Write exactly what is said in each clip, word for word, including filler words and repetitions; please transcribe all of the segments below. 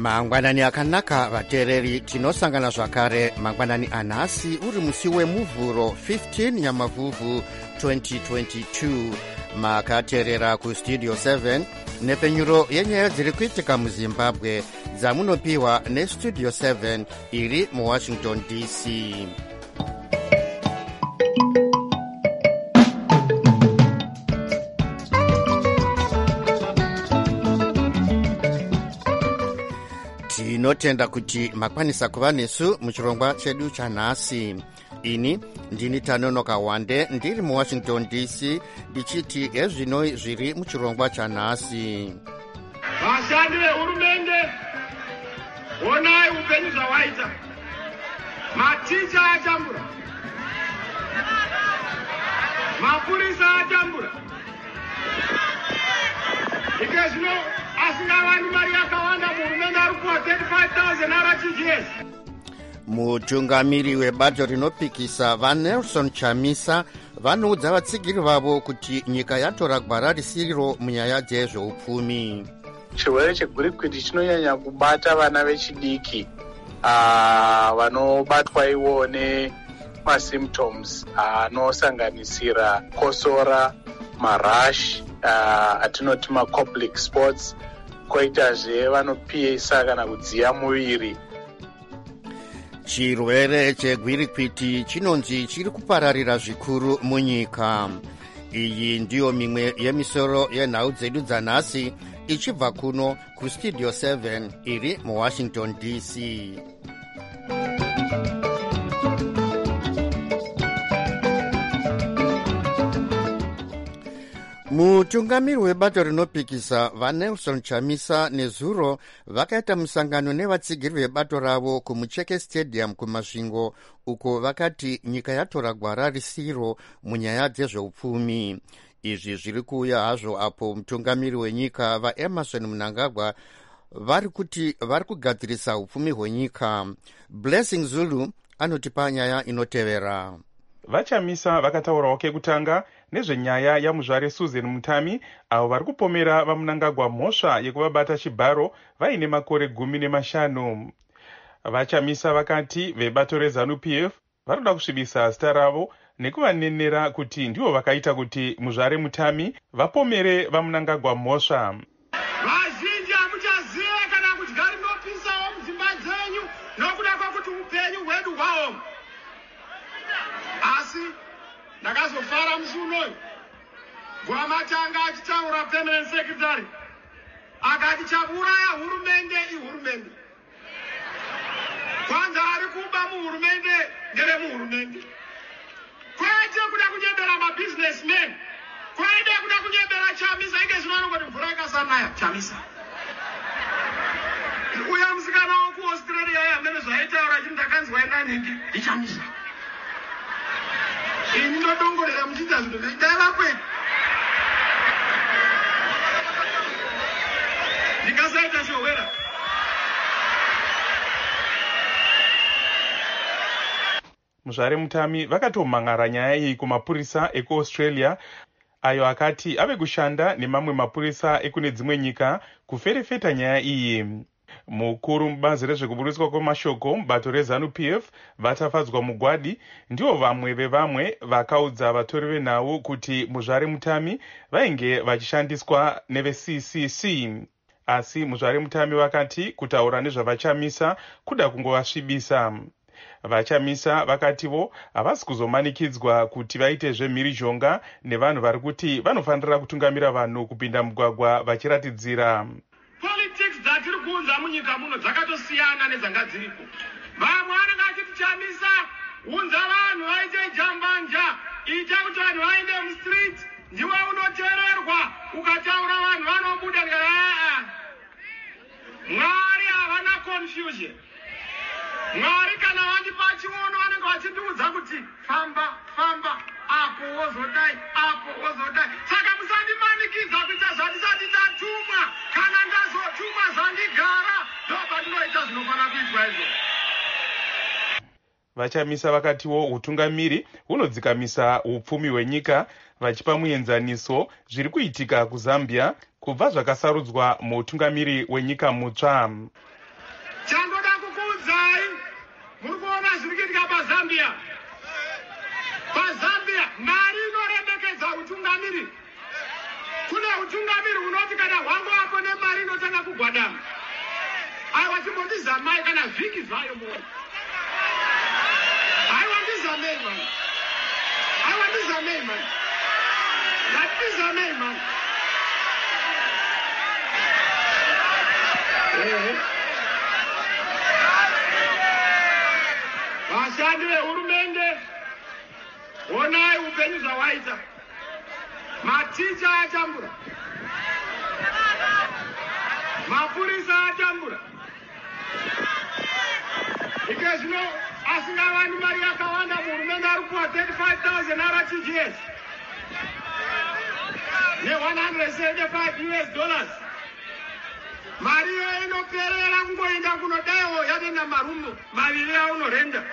mangwanani akanaka vateereri, tinosangana zvakare mangwanani anhasi uri musi wemuvhuro fifteen nyamavhuvhu twenty twenty-two. makateerera kustudio seven nepenyuro yenyaya dziri kuitika muzimbabwe dzamunopiwa nestudio seven iri muwashington D C. tinotenda kuti makwanisa kuva nesu muchirongwa chedu chanhasi. ini ndini Tanonoka Wande ndiri muwashington D C ndichiti ezvino zviri muchirongwa chanhasi. vashandi vehurumende, onai upenyu zvawaita. maticha atambura, mapurisa atambura, ike zvino asingawani mari yakawanda. muhurumende ari kuwa thirty-five thousand ara T G S. mutungamiri webato rinopikisa vaNelson Chamisa vanoudza vatsigiri vavo kuti nyika yatora gwara risiriro munyaya dzezveupfumi. chirwere chegwirikwiti chinonyanya kubata vana vechidiki uh, vanobatwa ivo nemasymptoms anosanganisira uh, kosora, marash, uh, atinoti macoblic spots, koitazve vanopisa kana kudziya muviri. chirwere chegwirikwiti chinonzi chiri kupararira zvikuru munyika. iyi ndiyo mimwe yemisoro yenhau dzedu dzanhasi ichibva kuno kustudio seven iri muwashington D C. mutungamiri webato rinopikisa vaNelson Chamisa nezuro vakaita musangano nevatsigiri vebato ravo kumucheke stadium kumasvingo, uko vakati nyika yatora gwara risiro munyaya dzezveupfumi. izvi zviri kuuya hazvo apo mutungamiri wenyika vaEmerson Mnangagwa vari kuti vari kugadzirisa upfumi hwenyika. Blessing Zulu anotipa nyaya inotevera. vaChamisa vakataurawo kekutanga nezvenyaya yamuzvare Susan Mutami avo vari kupomera vaMnangagwa mhosva yekuvabata chibharo vaine makore gumi nemashanu. vaChamisa vakati vebato reZANU P F varoda kusvibisa zita ravo nekuvanenera kuti ndivo vakaita kuti muzvare Mutami vapomere vaMnangagwa mhosva. vazhinji hamuchazive kana kudya rinopisawo mudzimba dzenyu nokuda kwokuti upenyu hwedu hwaoma. asi ndakazofara musi unoyu Gwamatanga achitaura permanent secretary akati chauraya hurumende ihurumende. kwanza ari kuba muhurumende ndere muhurumende, kwete kuda kunyembera mabusinessmen, kwete kuda kunyembera Chamisa. ike zvinanongoti mvura ikasanaya Chamisa. uya musikana wo kuAustralia yamene zvaitaura chiti ndakanzwa inanhingi ichamisa. ini ndodongorera muchiita zvinhu zveidava kwedu. ndingasaita showera. muzvare Mutami vakatomhan'ara nyaya iyi kumapurisa ekuAustralia ayo akati ave kushanda nemamwe mapurisa ekune dzimwe nyika kuferefeta nyaya iyi. mukuru mubazi rezvekuburiswa kwemashoko mubato reZANU P F vatafadzwa Mugwadi ndivo vamwe vevamwe vakaudza vatori venhau kuti muzvare Mutami vainge vachishandiswa neve-C C C. asi muzvare Mutami vakati kutaura nezvavaChamisa kuda kungovasvibisa. vaChamisa vakativo havasi kuzomanikidzwa kuti vaite zvemhirizhonga nevanhu vari kuti vanofanira kutungamira vanhu kupinda mugwagwa vachiratidzira. politics dzatiri kuunza munyika muno dzakatosiyana nedzanga dziripo. vamwe vanenge achiti Chamisa unza vanhu vaite jambanja, ita kuti vanhu vaende mustreet, ndiwe unoteererwa, ukataura vanhu vanobuda. aa Mwari havana confusion. Mwari kana vandipa chiono vanenge vachindiudza kuti famba famba apo wozodai apo wozodai. saka musandimanikidza kuita zvandisati ndatumwa. kana ndazotumwa zvandigara ndopandinoita zvinofanira kuitwa izvo. vaChamisa vakatiwo utungamiri hunodzikamisa upfumi hwenyika, vachipa muenzaniso zviri kuitika kuZambia kubva zvakasarudzwa muutungamiri wenyika mutsva. humwe utungamiri hunoti kana hwangu apo nemari inotanga kugwadama. Aiwa chimbondizamai kana vhiki zvayo muone. Aiwa ndizamei man. Aiwa ndizamei man. Ndizamei man. Eh. Vashandi vehurumende, onai upenyu zvawaita. Maticha atambura, mapurisa atambura. Ike zvino asingawani mari yakawanda, hurumende ari kupa thirty-five thousand ara T G S ne one hundred seventy-five U S dollars. Mari iyo inoperera kungoenda kunodaiwo yatenda marumu maviri aunorenda.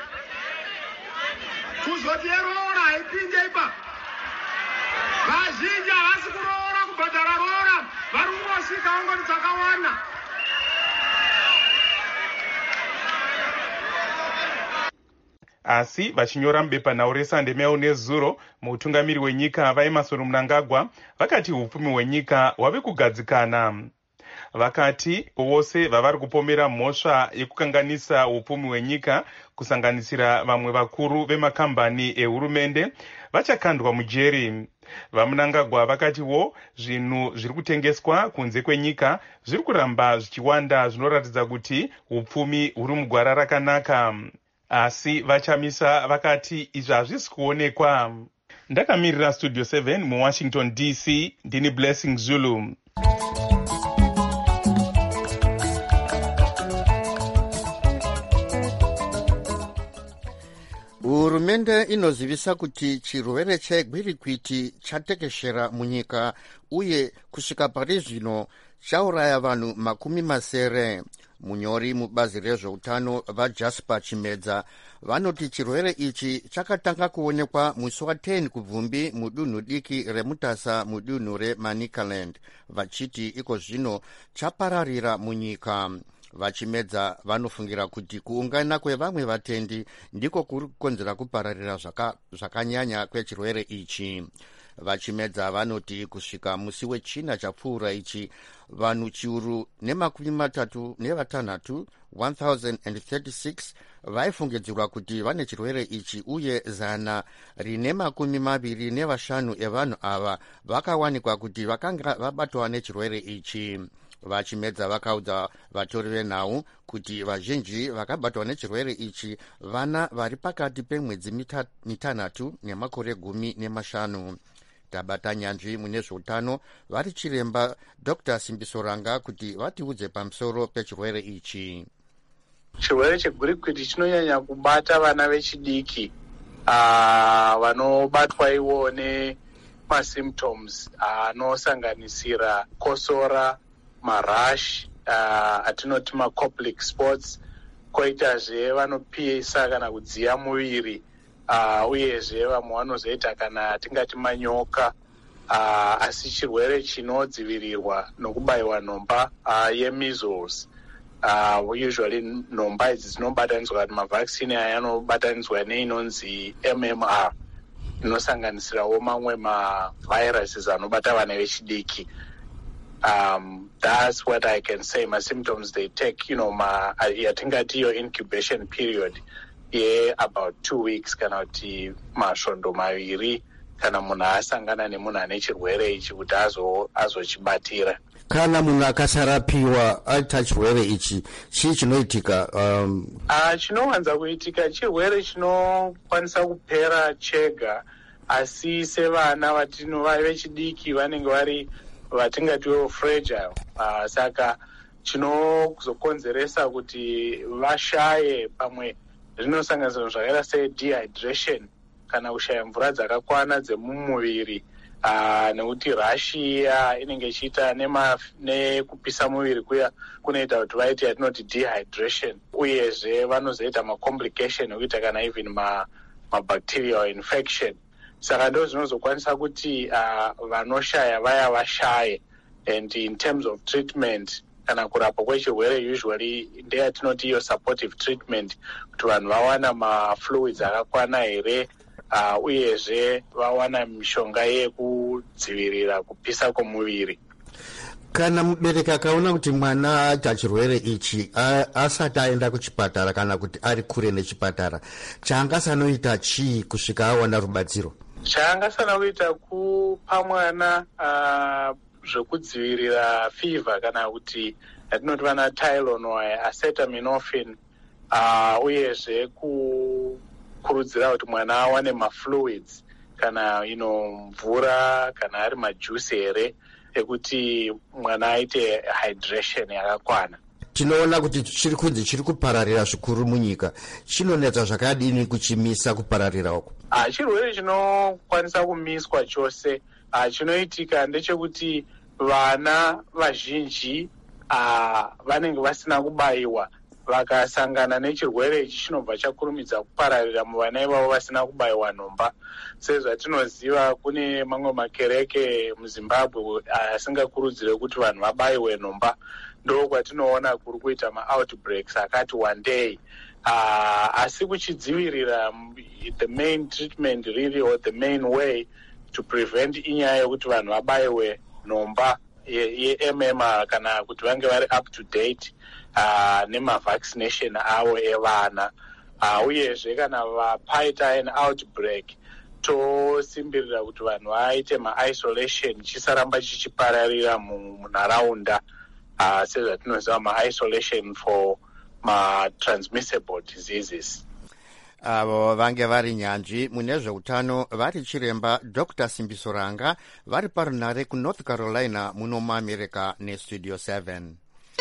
Kuzoti roora haipinde ipa. Vazhinji havasi kuroora kubhadhara roora, vari kungosvika ongoti dzakawana. Asi vachinyora mubepanhau resandemyau nezuro, mutungamiri wenyika vaEmmerson Mnangagwa vakati upfumi hwenyika hwave kugadzikana. Vakati vose vavari kupomera mhosva yekukanganisa upfumi hwenyika, kusanganisira vamwe vakuru vemakambani ehurumende, vachakandwa mujeri. VaMnangagwa vakatiwo zvinhu zviri kutengeswa kunze kwenyika zviri kuramba zvichiwanda, zvinoratidza kuti upfumi huri mugwara rakanaka. Asi vachamisa vakati izvi hazvisi kuonekwa. Ndakamirira Studio seven muWashington D C, ndini Blessing Zulu. Hurumende inozivisa kuti chirwere chegwirikwiti chatekeshera munyika uye kusvika pari zvino chauraya vanhu makumi masere. Munyori mubazi rezveutano vaJasper Chimedza vanoti chirwere ichi chakatanga kuonekwa musi wa ten kubvumbi mudunhu diki reMutasa mudunhu reManicaland, vachiti iko zvino chapararira munyika. Vachimedza vanofungira kuti kuungana kwevamwe vatendi ndiko kuri kukonzera kupararira zvaka, zvakanyanya kwechirwere ichi. Vachimedza vanoti kusvika musi wechina chapfuura ichi vanhu chiuru nemakumi matatu nevatanhatu one thousand thirty-six vaifungidzirwa kuti vane chirwere ichi uye zana rine makumi maviri nevashanu evanhu ava vakawanikwa kuti vakanga vabatwa nechirwere ichi. Vachimedza vakaudza vatori venhau kuti vazhinji vakabatwa nechirwere ichi vana vari pakati pemwedzi mita, mitanhatu nemakore gumi nemashanu. Tabata nyanzvi mune zveutano vari chiremba Doctor Simbiso Ranga kuti vatiudze pamusoro pechirwere ichi. Chirwere chegwirikwiti chinonyanya kubata vana vechidiki vanobatwa iwo nemasymptoms anosanganisira kosora, marash, uh, atinoti macoplic spots, koitazve vanopisa kana kudziya muviri, uh, uyezve vamwe vanozoita kana tingati manyoka, uh, asi chirwere chinodzivirirwa nokubayiwa nhomba uh, yemeasles. Uh, usually nhomba idzi dzinobatanidzwa kuti mavhaccine aya anobatanidzwa neinonzi M M R, inosanganisirawo mamwe maviruses anobata vana vechidiki. Um, that's what I can say. My symptoms, they take, you know, my, I think at your incubation period, yeah, about two weeks, kana kuti mashondo maviri, kana munhu asangana nemunhu ane chirwere ichi kuti azochibatira. Kana munhu akasarapiwa aita chirwere ichi, chii chinoitika? Um... Uh, chinowanza kuitika chirwere chinokwanisa kupera chega, asi sevana vatino vechidiki vanenge vari vatingatiwo fragile, uh, saka chinozokonzeresa kuti vashaye pamwe zvinosanganisira zvakaita sedehydration kana kushaya mvura dzakakwana dzemumuviri, uh, nekuti rashi iya inenge ichiita nekupisa muviri kuya kunoita kuti vaite yatinoti dehydration, uyezve vanozoita macomplication ekuita kana even mabacterial infection. Saka ndo zvinozokwanisa kuti uh, vanoshaya vaya vashaye. And in terms of treatment, kana kurapwa kwechirwere usually ndeyatinoti iyo supportive treatment, kuti vanhu vawana mafluids akakwana here, uh, uyezve vawana mishonga yekudzivirira kupisa kwomuviri. Kana mubereki akaona kuti mwana aita chirwere ichi asati aenda kuchipatara kana kuti ari kure nechipatara, chaangasanoita chii kusvika awana rubatsiro? Chaangasana kuita kupa mwana uh, zvekudzivirira fever kana kuti yatinoti vana Tylenol, acetaminophen, uh, uyezve kukurudzira kuti mwana awane mafluids kana you know, mvura kana ari majuice here ekuti mwana aite hydration yakakwana. Tinoona kuti chiri kunzi chiri kupararira zvikuru munyika. Chinonetsa zvakadini kuchimisa kupararira uku? Ah, chirwere chinokwanisa kumiswa chose. Ah, chinoitika ndechekuti vana vazhinji ah, vanenge vasina kubayiwa, vakasangana nechirwere ichi chinobva chakurumidza kupararira muvana ivavo vasina kubayiwa nhomba. Sezvatinoziva kune mamwe makereke muZimbabwe asingakurudzire kuti vanhu vabayiwe nhomba. Ndo kwatinoona kuri kuita ma-outbreaks akati one day. Uh, asi kuchidzivirira, the main treatment really, or the main way to prevent inyaya yekuti vanhu vabayiwe nhomba ye-M M R kana kuti vange vari up to date uh, nema-vaccination avo evana. Uh, uyezve kana vapaita an outbreak, tosimbirira kuti vanhu vaite ma-isolation chisaramba chichipararira munharaunda. Uh, sezvatinoziva ma-isolation for ma-transmissible diseases. Avo vange vari nyanzvi mune zveutano vari chiremba Doctor Simbiso Ranga vari parunhare kuNorth Carolina muno muAmerica neStudio seven.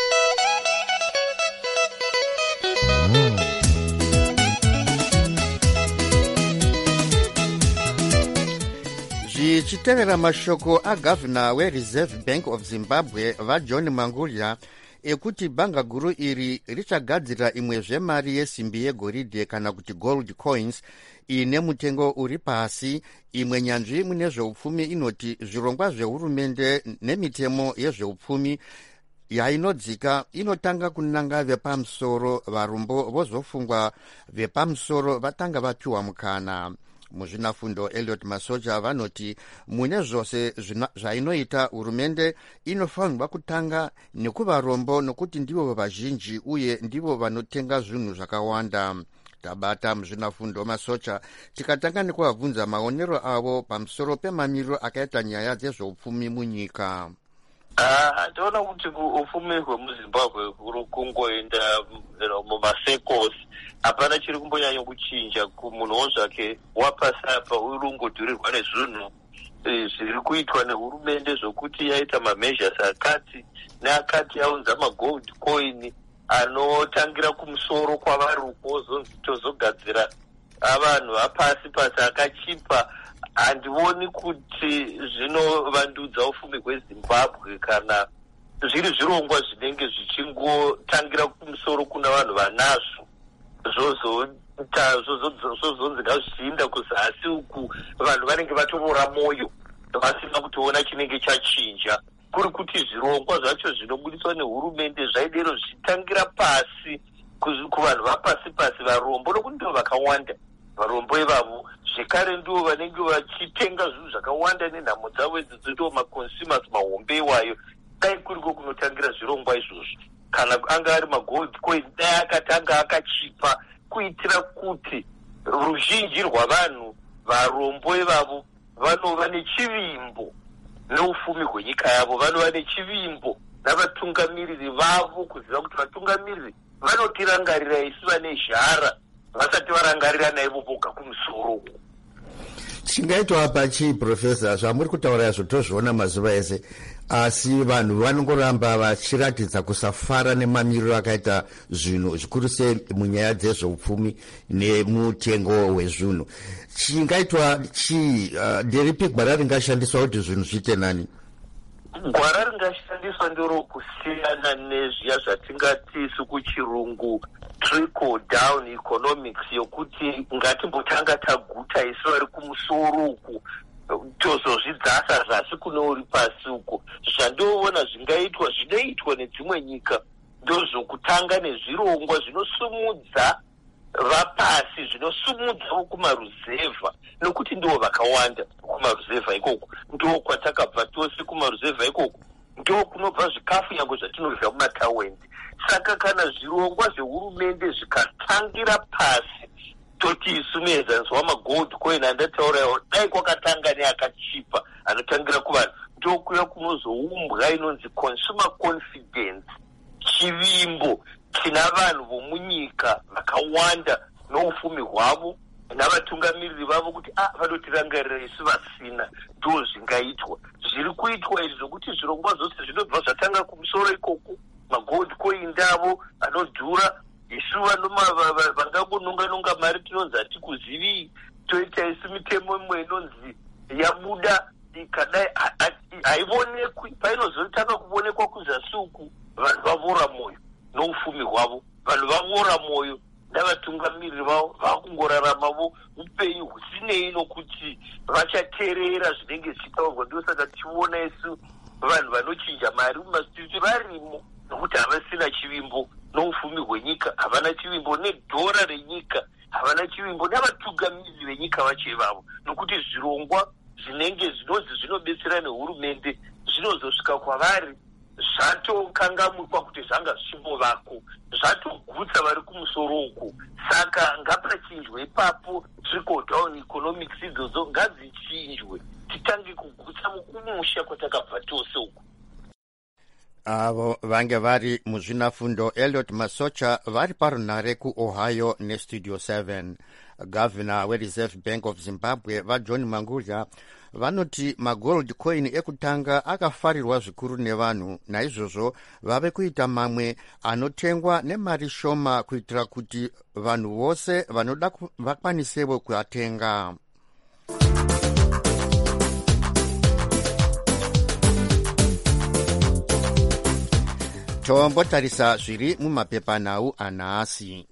Zvichitevera mashoko agavhina weReserve Bank of Zimbabwe vaJohn Mangulya ekuti bhanga guru iri richagadzira imwezve mari yesimbi yegoridhe kana kuti gold coins ine mutengo uri pasi. Imwe nyanzvi mune zveupfumi inoti zvirongwa zvehurumende nemitemo yezveupfumi yainodzika inotanga kunanga vepamusoro, varombo vozofungwa vepamusoro vatanga vapiwa mukana. Muzvinafundo Elliot Masoja vanoti mune zvose zvainoita hurumende inofanirwa kutanga nekuvarombo nokuti ndivo vazhinji uye ndivo vanotenga zvinhu zvakawanda. Tabata muzvinafundo Masoja tikatanga nekuvabvunza maonero avo pamusoro pemamiriro akaita nyaya dzezveupfumi munyika. Ndinoona kuti upfumi hwemuZimbabwe kuri kungoenda mumasecles, hapana chiri kumbonyanya kuchinja. Munhuwo zvake wapasi apa uri ungodhurirwa nezvinhu zviri kuitwa nehurumende zvokuti yaita mameasures akati neakati yaunza magold coin anotangira kumusoro kwavari ukozonzi tozogadzira avanhu vapasi pasi akachipa. Handioni kuti zvinovandudza upfumi hweZimbabwe kana zviri zvirongwa zvinenge zvichingotangira kumusoro kuna vanhu vanazvo zvozonzi ngazvichiinda kuzasi uku vanhu vanenge vatovora mwoyo vasina kutoona chinenge chachinja. Kuri kuti zvirongwa zvacho zvinobudiswa nehurumende zvaidero zvichitangira pasi kuvanhu vapasi pasi, varombo nokuti ndivo vakawanda. Varombo ivavo zvekare ndivo vanenge vachitenga zvinhu zvakawanda nenhamo dzavo idzi dzinotiwo maconsumers, mahombe iwayo. Dai kuriko kunotangira zvirongwa izvozvo, kana anga ari magold coin dai akatanga akachipa, kuitira kuti ruzhinji rwavanhu varombo ivavo vanova nechivimbo neupfumi hwenyika yavo, vanova nechivimbo navatungamiriri vavo, kuziva kuti vatungamiriri vanotirangarira isi vane zhara vasati varangarira naivo voga kumusoro. Chingaitwa pachi Profesa, zvamuri kutaura izvo tozviona mazuva ese, asi vanhu vanongoramba vachiratidza kusafara nemamiriro akaita zvinhu zvikuru sei munyaya dzezveupfumi nemutengo wezvinhu. Chingaitwa chii? Uh, nderipi gwara ringashandiswa kuti zvinhu zviite nani? Gwara ringashandiswa ndiro kusiyana nezviya zvatingati sekuchirungu trickle down economics, yokuti ngatimbotanga taguta isi vari kumusoro uku tozozvidzasa zasi kune uri pasi uko. Zvandoona zvingaitwa zvinoitwa nedzimwe nyika ndozvokutanga nezvirongwa zvinosumudza vapasi zvinosumudzavo kumaruzevha, nokuti ndo vakawanda kumaruzevha ikoko, ndo kwatakabva tose kumaruzevha ikoko, ndo kunobva zvikafu yango zvatinorya mumataundi. Saka kana zvirongwa zvehurumende zvikatangira pasi, toti isu muenzaniso wamagold coin andataurawo dai kwakatanga neakachipa anotangira kuvanhu, ndo kuya kunozoumbwa inonzi consumer confidence, chivimbo china vanhu vomunyika vakawanda noufumi hwavo navatungamiriri vavo kuti ah vanotirangarira isu vasina, ndo zvingaitwa. Zviri kuitwa izvi zvokuti zvirongwa zvose zvinobva zvatanga kumusoro ikoko, magold coin ndavo anodhura, isu vangangononga-nonga mari tinonzi hatikuzivi, toita isu mitemo imwe inonzi yabuda ikadai haionekwi, painozotanga kuonekwa kuzasi uku vanhu vavora mwoyo noufumi hwavo, vanhu vavora mwoyo navatungamiriri vavo vakungorarama upenyu husinei nokuti vachateerera zvinenge zvichitaurwa. Ndio saka tichiona isu vanhu vanochinja mari mumastiriti varimo, nokuti havasina chivimbo noufumi hwenyika, havana chivimbo nedhora renyika, havana chivimbo navatungamiriri venyika vacho ivavo, nokuti zvirongwa zvinenge zvinonzi zvinobetsera nehurumende zvinozosvika kwavari zvatokangamurwa kuti zvanga zvichimbovako, zvatogutsa vari kumusoro uku. Saka ngapachinjwe ipapo, trickle down economics idzodzo ngadzichinjwe, titange kugutsa mukumusha kwatakabva tose uku. Avo vange vari muzvinafundo Elliot Masocha vari parunhare kuOhio nestudio seven. Gavana weReserve Bank of Zimbabwe vaJohn Mangudya vanoti magold coin ekutanga akafarirwa zvikuru nevanhu, naizvozvo vave kuita mamwe anotengwa nemari shoma kuitira kuti vanhu vose vanoda vakwanisewo kuatenga. Tombotarisa zviri mumapepanhau anhasi.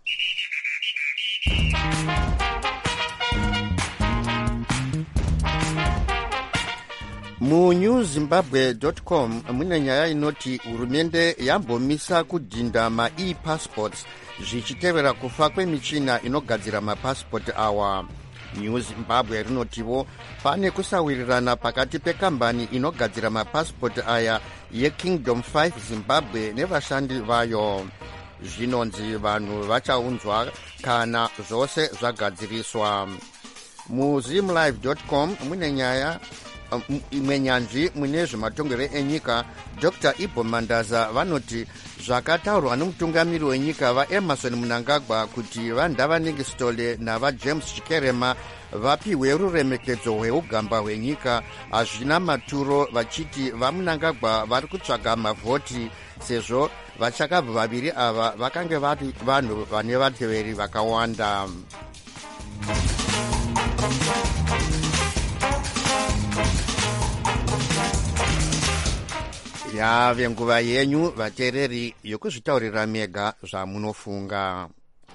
Mu-new zimbabwe dot com mune nyaya inoti hurumende yambomisa kudhinda ma-e-passports zvichitevera kufa kwemichina inogadzira mapasipoti awa. New Zimbabwe rinotivo pane kusawirirana pakati pekambani inogadzira mapasipoti aya yeKingdom five Zimbabwe nevashandi vayo. Zvinonzi vanhu vachaunzwa kana zvose zvagadziriswa. Mu-zimlive dot com mune nyaya imwe nyanzvi mune zvematongero enyika Doctor Ibo Mandaza vanoti zvakataurwa nomutungamiri wenyika vaEmerson Mnangagwa kuti vaNdavanenge Stole navaJames Chikerema vapiwe ruremekedzo hweugamba hwenyika hazvina maturo, vachiti vaMnangagwa vari kutsvaga mavhoti sezvo vachakabva vaviri ava vakange vari vanhu vane vateveri vakawanda. Yave nguva yenyu vateereri yokuzvitaurira mega zvamunofunga.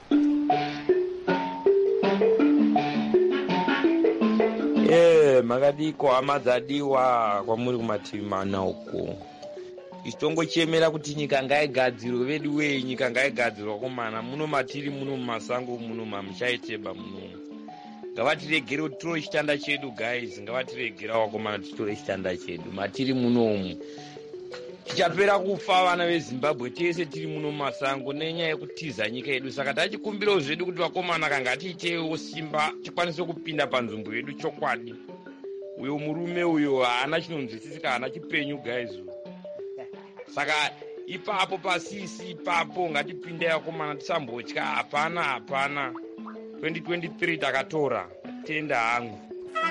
Yeah, makadiko hama dzadiwa kwamuri kumativi mana uko. Ichitongochemera kuti nyika ngaigadzirwe, vedu wei nyika ngaigadzirwa komana, muno matiri muno mumasango muno mamuchaiteba muno. Ngavatiregere kuti tore chitanda chedu guys, ngavatiregerawo komana titore chitanda chedu. Matiri munomu tichapera kufa vana veZimbabwe tese tiri muno masango nenyaya yekutiza nyika yedu. Saka tachikumbirawo zvedu kuti vakomana kanga tiitewo simba tikwanise kupinda panzvimbo yedu chokwadi. Uyo murume uyo haana chinonzwisisika, haana chipenyu guys. Saka ipapo pasisi ipapo ngatipindei vakomana, tisambotya. Hapana hapana, twenty twenty-three takatora tenda hangu.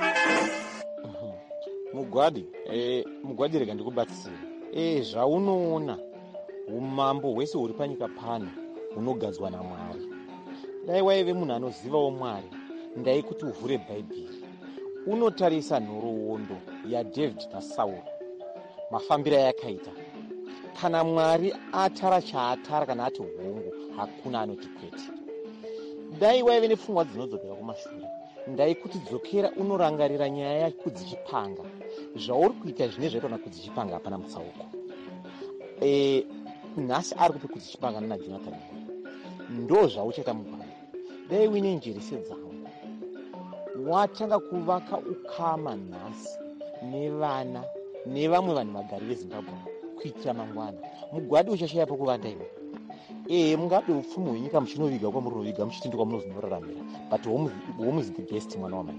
Mugwadi eh mugwadi rega ndikubatsira. Eh zvaunoona umambo hwese huri panyika pano hunogadzwa naMwari. Dai waive munhu anozivawo Mwari, ndai kuti uvhure Bhaibheri unotarisa nhoroondo yaDavid naSauro, mafambiro yakaita. Kana Mwari atara chaatara, kana ati hongu, hakuna anoti kwete. Dai waive nepfungwa dzinodzokera kumashure, ndai kuti dzokera unorangarira nyaya yakudzichipanga. Zvauri kuita zvine zvaitwa kudzichipanga hapana mutsauko. E, nhasi ari kupi kudzichipanga nana Jonathan ndo zvauchaita mugwadi. dai uine njere sedzawo watanga kuvaka ukama nhasi nevana nevamwe vanhu vagari vezimbabwe kuitira mangwana. Mugwadi uchashaya pokuvanda iwe. Eh, mungabe upfumi hwenyika muchinoviga kwamuroviga muchiti ndokwamunozonoraramira, but home is the best mwana wamai.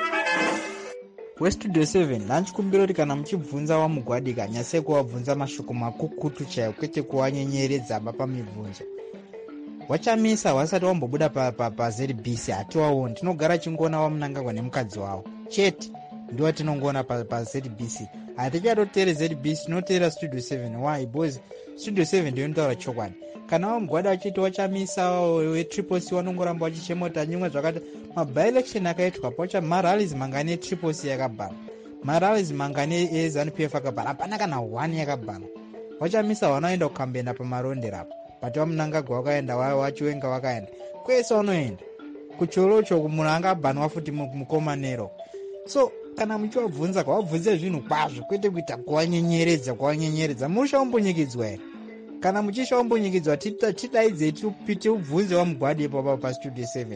westudio seven lanchikumbira kuti kana muchibvunza wamugwadi kanyase kuvabvunza mashoko makukutu chaiwo kwete kuvanyenyeredzaba pamibvunzo. Wachamisa wasati wambobuda pazd b c hatiwaoni, tinogara chingoona wamunangagwa nemukadzi wavo chete ndiwo tinongoona pazd b c. Hatichatoteere zd b c, tinoteera studio seven. Why boys? Studio seven ndiyo inotaura chokwadi. Kana wamugwada wachiti wachamisa wetriple c wanongoramba wachichemota nyimwe zvakati mabyelection akaitwa pacha marallies mangane triple c yakabhara, marallies mangane ezanu p f akabhara, hapana kana one yakabhara. Wachamisa wanaenda kukambenda pamaronderapo, but wamunangagwa wakaenda, wachiwenga wakaenda, kwese wanoenda kuchorocho munhu angabhanwa futi mukomanero. So kana muchivabvunza kwavabvunze zvinhu kwazvo kwete kuita kuvanyenyeredza kuvanyenyeredza. Mushaumbonyikidzwa here? Kana muchishaumbonyikidzwa tidaidzei tiubvunze wamugwadi ipapo pastudio seven.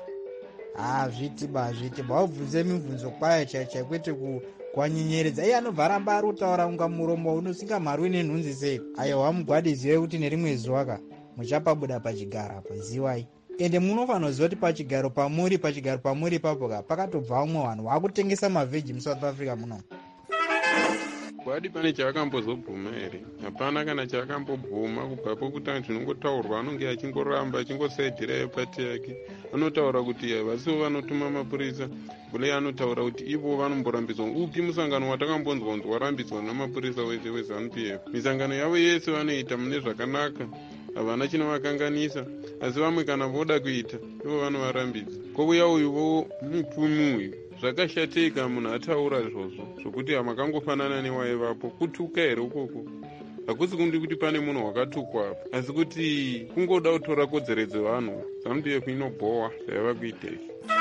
Hazvitiba hazvitiba wabvunze mibvunzo kwayo chaichai kwete kuvanyenyeredza. Iye anobva ramba ari kutaura kunga muromo unosinga mari uine nhunzi sei. Ayo wamugwadi zivai kuti nerimwe zuva ka muchapabuda pachigaro apa, ziwai. Ende munofanira kuziva kuti pachigaro pamuri pachigaro pamuri ipapo ka pakatobva vamwe vanhu vakutengesa mavheji muSouth Africa muno. Gwadi pane chaakambozobvuma here? Hapana kana chaakambobvuma. Kubva pokutanga zvinongotaurwa anonge achingoramba achingosaidhirayo pati yake. Anotaura kuti vasiwo vanotuma mapurisa, bule anotaura kuti ivo vanomborambidzwa. Upi musangano watakambonzwa kunzi warambidzwa namapurisa wese weZANU-P F? Misangano yavo yese vanoita mune zvakanaka, havana chinovakanganisa, asi vamwe kana voda kuita ivo vanovarambidza. Kouya uyuvo mupfumi uyu zvakashatika munhu ataura izvozvo zvokuti hamakangofanana newaivapo. Kutuka here ukoko? Hakusi kundi kuti pane munhu wakatukwa apa, asi kuti kungoda kutora kodzero dzevanhu. ZANU-P F inobhowa zvaiva kuitei.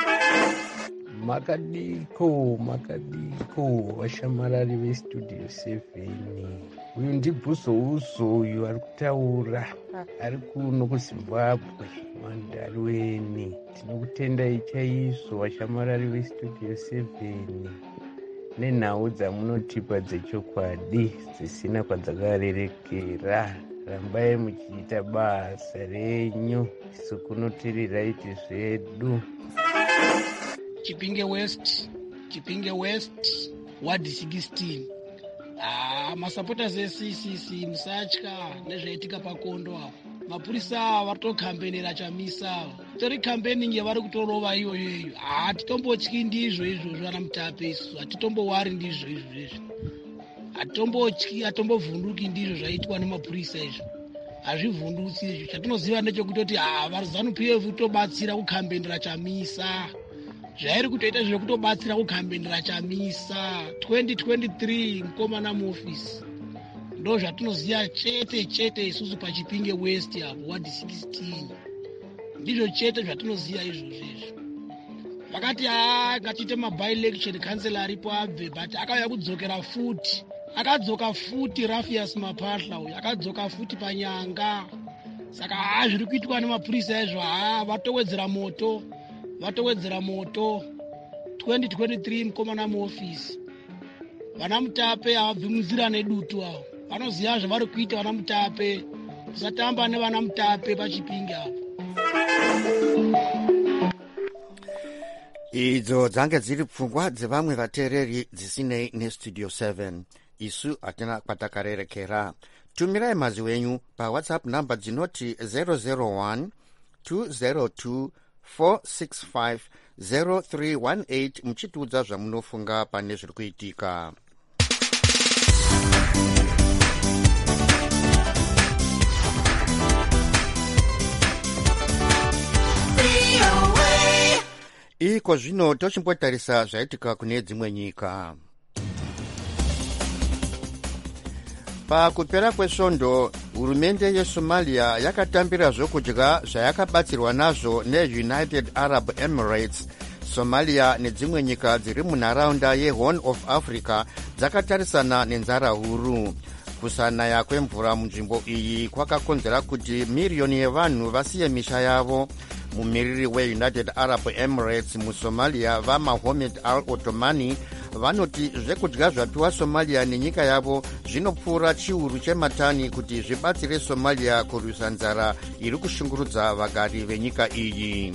Makadiko makadiko vashamarari vestudio seven. Uyu ndibhuzo uzo uyu ari kutaura ari kuno kuZimbabwe, mandari weni. Tinokutendai chaizvo vashamarari vestudio seven nenhau dzamunotipa dzechokwadi dzisina kwadzakarerekera. Rambai muchiita basa renyu, isu kunotererai zvedu. Chipinge West, Chipinge West, Ward sixteen. Ah, masupporters e-C C C musatya nezvaitika pakondo apo. Mapurisa varitokambenera Chamisa. Tori campaigning yavari kutorova iyoyo iyo. Ah, titombotyi ndizvo izvozvo ana Mutape isu. Atitombowari ndizvo izvozvo. Atombotyi, atombovhunduki ndizvo zvaitwa nemapurisa izvo. Hazvivhundutsi izvo. Chatinoziva ndechekuti ah, ZANU-P F itobatsira kukambenera Chamisa. Zvairi kutoita zvekutobatsira kukambenera Chamisa twenty twenty-three mukomana muofisi. Ndo zvatinoziva chete chete isusu paChipinge West apo Ward sixteen. Ndizvo chete zvatinoziva izvozvo izvo. Vakati ah ngatiite maby election council aripo abve, but akauya kudzokera futi. Akadzoka futi Rafias Mapahla uyu akadzoka futi panyanga. Saka ah zviri kuitwa nemapurisa izvo ah vatowedzera moto. Vatowedzera moto twenty twenty-three mukomana muofisi. Vana Mutape havabvi munzira nedutu avo. Vanoziva zvavari kuita vana Mutape. Usatamba nevana Mutape paChipinge apo. Idzo dzange dziri pfungwa dzevamwe vateereri dzisinei nestudio seven. Isu hatina kwatakarerekera. Tumirai mazwi enyu pawhatsapp namba dzinoti zero zero one two zero two four six five zero three one eight muchitiudza zvamunofunga pane zviri kuitika. Iko zvino tochimbotarisa zvaitika kune dzimwe nyika. Pakupera kwesvondo, hurumende yeSomalia yakatambira zvokudya zvayakabatsirwa nazvo neUnited Arab Emirates. Somalia nedzimwe nyika dziri munharaunda yeHorn of Africa dzakatarisana nenzara huru. Kusanaya kwemvura munzvimbo iyi kwakakonzera kuti miriyoni yevanhu vasiye misha yavo. mumiriri weunited arab emirates musomalia vamahomed al ottomani vanoti zvekudya zvapiwa somalia nenyika yavo zvinopfuura chiuru chematani kuti zvibatsire somalia kurwisa nzara iri kushungurudza vagari venyika iyi.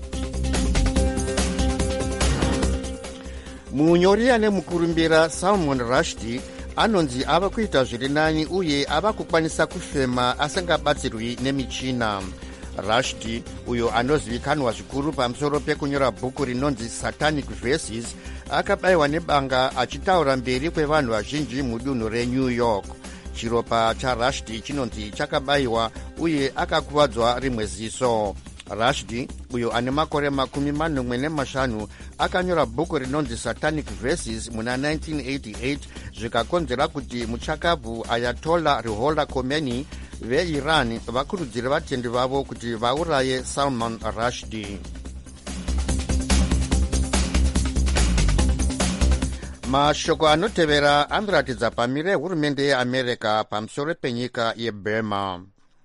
munyori ane mukurumbira Salman Rushdie anonzi ava kuita zviri nani uye ava kukwanisa kufema asingabatsirwi nemichina. Rushdie, uyo anozivikanwa zvikuru pamusoro pekunyora bhuku rinonzi Satanic Verses, akabayiwa nebanga achitaura mberi kwevanhu vazhinji mudunhu reNew York. Chiropa chaRushdie chinonzi chakabayiwa uye akakuvadzwa rimwe ziso. Rushdie, uyo ane makore makumi manomwe nemashanu, akanyora bhuku rinonzi Satanic Verses muna nineteen eighty-eight zvikakonzera kuti muchakabvu Ayatollah Ruhollah Khomeini veiran vakurudzire vatendi vavo kuti vauraye Salman Rushdie. Mashoko anotevera anoratidza pamire hurumende yeAmerica pamusoro penyika yeBurma.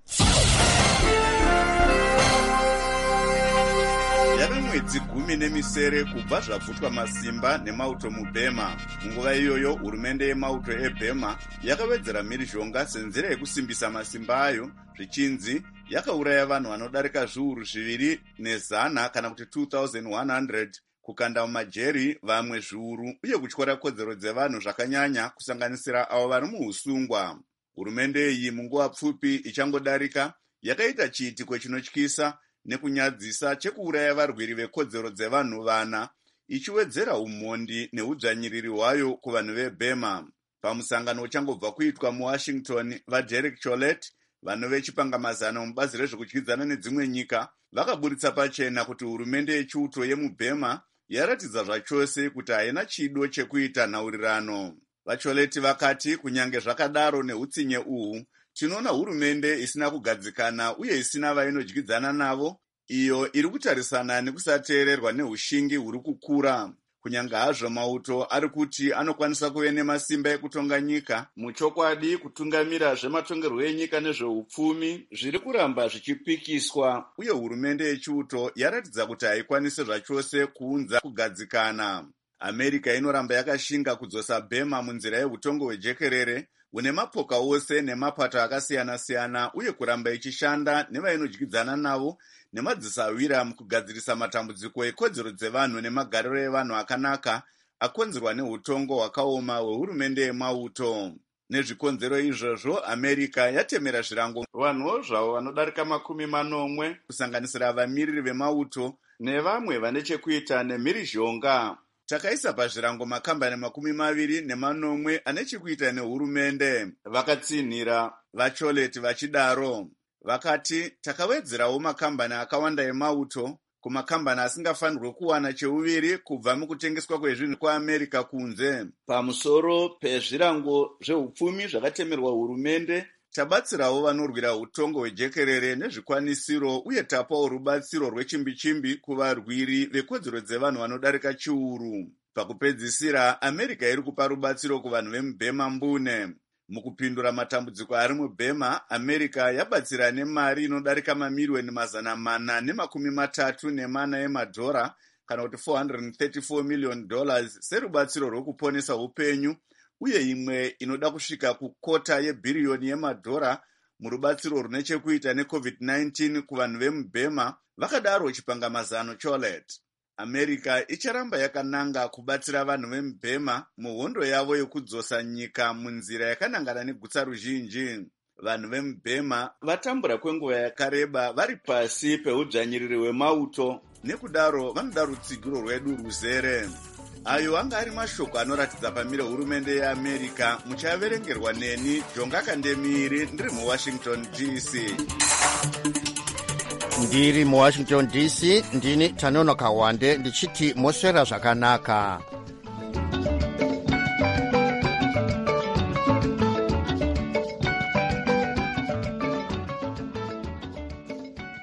yava mwedzi gumi nemisere kubva zvabvutwa masimba nemauto muBurma. Munguva iyoyo hurumende yemauto eBurma yakawedzera mhirizhonga senzira yekusimbisa masimba ayo, zvichinzi yakauraya vanhu vanodarika zviuru zviviri nezana kana kuti two thousand one hundred, kukanda mumajeri vamwe zviuru uye kutyora kodzero dzevanhu zvakanyanya kusanganisira avo vari muusungwa. Hurumende iyi munguva pfupi ichangodarika yakaita chiitiko chinotyisa nekunyadzisa chekuuraya varwiri vekodzero dzevanhu vana, ichiwedzera umhondi neudzvanyiriri hwayo kuvanhu veBurma. Pamusangano uchangobva kuitwa muWashington, vaDerek Chollet, vanhu vechipangamazano mubazi rezvekudyidzana nedzimwe nyika, vakaburitsa pachena kuti hurumende yechiuto yemuBurma yaratidza zvachose kuti haina chido chekuita nhaurirano. VaChollet vakati kunyange zvakadaro neutsinye uhu, tinoona hurumende isina kugadzikana uye isina vainodyidzana navo, iyo iri kutarisana nekusateererwa neushingi huri kukura. Kunyange hazvo mauto ari kuti anokwanisa kuve nemasimba ekutonga nyika, muchokwadi kutungamira zvematongerwo enyika nezveupfumi zviri kuramba zvichipikiswa, uye hurumende yechiuto yaratidza kuti haikwanisi zvachose kuunza kugadzikana. America inoramba yakashinga kudzosa Burma munzira yehutongo hwejekerere une mapoka ose nemapato akasiyana-siyana, uye kuramba ichishanda nevainodyidzana navo nemadzisawira mukugadzirisa matambudziko ekodzero dzevanhu nemagariro evanhu akanaka akonzerwa nehutongo hwakaoma hwehurumende yemauto. Nezvikonzero izvozvo, America yatemera zvirango vanhuwo zvavo vanodarika makumi manomwe kusanganisira vamiriri vemauto nevamwe vane chekuita nemhirizhonga. Takaisa pazvirango makambani makumi maviri nemanomwe ane chekuita nehurumende, vakatsinhira. VaChollet vachidaro vakati, takawedzerawo makambani akawanda emauto kumakambani asingafanirwe kuwana cheuviri kubva mukutengeswa kwezvinhu kuAmerica kunze. Pamusoro pezvirango zveupfumi zvakatemerwa hurumende, tabatsirawo vanorwira hutongo hwejekerere nezvikwanisiro uye tapawo rubatsiro rwechimbi-chimbi kuvarwiri vekodzero dzevanhu vanodarika chiuru. Pakupedzisira, America iri kupa rubatsiro kuvanhu vemuBurma mbune. Mukupindura matambudziko ari muBurma, America yabatsira nemari inodarika mamiliyoni mazana mana nemakumi matatu nemana emadhora kana kuti four hundred thirty-four million dollars serubatsiro rwekuponesa upenyu, uye imwe inoda kusvika kukota yebhiriyoni yemadhora murubatsiro rune chekuita necovid nineteen kuvanhu vemuBurma, vakadaro chipangamazano Chollet. America icharamba yakananga kubatsira vanhu vemuBurma muhondo yavo yokudzosa nyika munzira yakanangana negutsa ruzhinji. Vanhu vemuBurma vatambura kwenguva yakareba vari pasi peudzvanyiriri hwemauto, nekudaro vanoda rutsigiro rwedu ruzere. Ayo anga ari mashoko anoratidza pamire hurumende yeAmerica, muchaverengerwa neni Jonga Kandemiri ndiri muWashington D C. Ndiri muWashington D C, ndini Tanono Kawande ndichiti moswera zvakanaka.